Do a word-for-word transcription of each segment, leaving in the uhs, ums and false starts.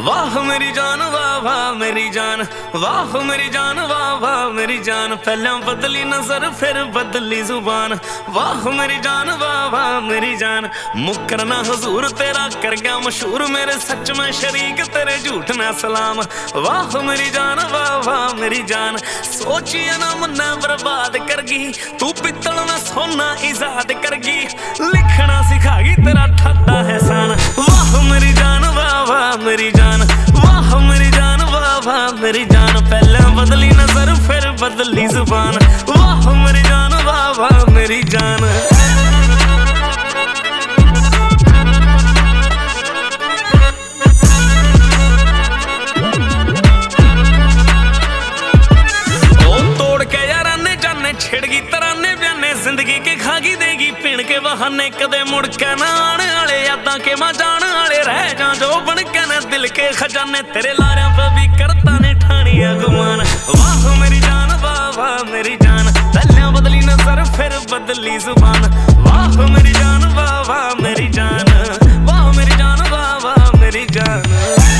वाह मेरी जान वाह वाह मेरी जान, वाह मेरी जान वाह वाह मेरी जान। पहले बदली नजर फिर बदली जुबान। वाह मेरी जान वाह वाह मेरी जान। मुकरना हुजूर तेरा कर गया मशहूर, मेरे सच में शरीक तेरे झूठ में सलाम। वाह मेरी जान वाह वाह मेरी जान। सोचिए ना मन्ना बर्बाद करगी, तू पित्तल में सोना इजाद करगी। लिखना सिखागी तेरा ठाता है सान। वाह मेरी जान वाह वाह मेरी जान, वाह मेरी जान वाह वाह मेरी जान। पहले बदली नजर फिर बदली जुबान। वाह मेरी जान वाह वाह मेरी जान। छिड़गी तराने बयाने जिंदगी के खागी देगी पीण के बहाने। कदे मुड़ के ना आने वाले यादां के मां जान वाले रह जा जो बन के न दिल के खजाने। तेरे लारियां पे भी करता ने ठानी अगमान। वाह मेरी जान वाह वाह मेरी जान। पहले बदली नजर फिर बदली जुबान। वाह मेरी जान वाह वाह मेरी जान, वाह मेरी जान वाह वाह मेरी जान।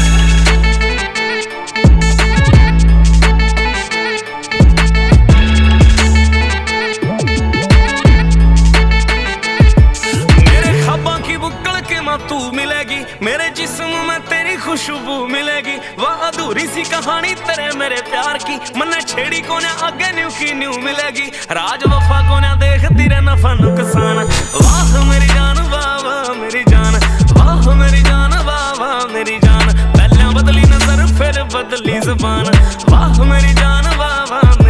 तू मिलेगी मेरे जिस्म में तेरी खुशबू मिलेगी। वह अधूरी सी कहानी तेरे मेरे प्यार की, मन्ने छेड़ी को ने आगे न्यू की न्यू मिलेगी। राज वफा को ने देखती रे नफा नुकसान। वाह मेरी जान वाह वाह मेरी जान, वाह मेरी जान वाह वाह मेरी जान। पहले बदली नजर फिर बदली जुबान। वाह मेरी जान वाह वाह